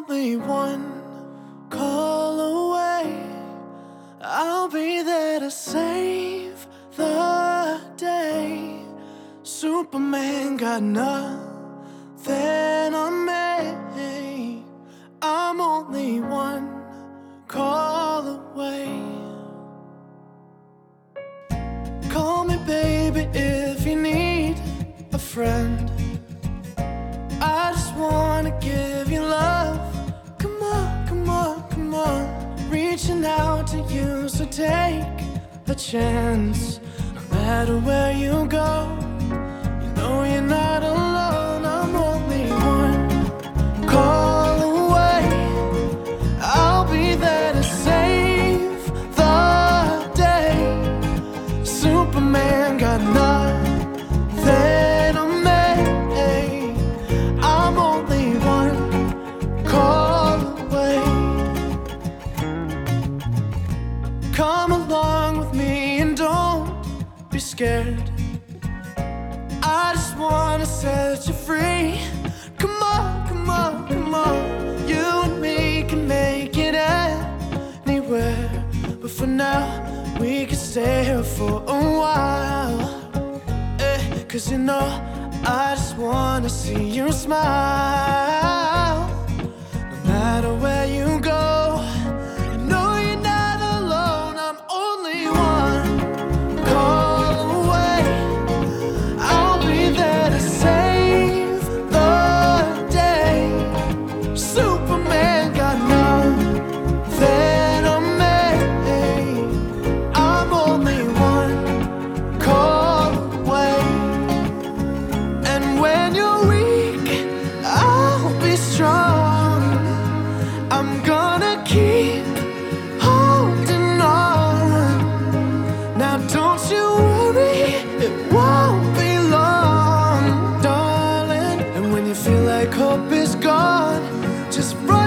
only one call away. I'll be there to save the day. Superman got nothing on me. I'm only one call away. Call me baby if you need a friend. I just wanna give you love. Come on, come on, come on. Reaching out to you, so take a chance. No matter where you go, you know you're not alone. I'm only one call away. I'll be there to save the day. Superman got nothing on me. I'm only one call away. Come along with me and don't be scared. I just wanna set you free. Come on, come on, come on. You and me can make it anywhere, but for now we can stay here for a while. 'Cause you know I just wanna see you smile. No matter where you go, you know you're not alone. I'm only one call away. I'll be there to save the day. Superman got nothing on me. I'm only one call away. And when you're weak, I'll be strong. I'm gonna keep holding on. Now don't you worry, it won't be long, darling. And when you feel like hope is gone, just run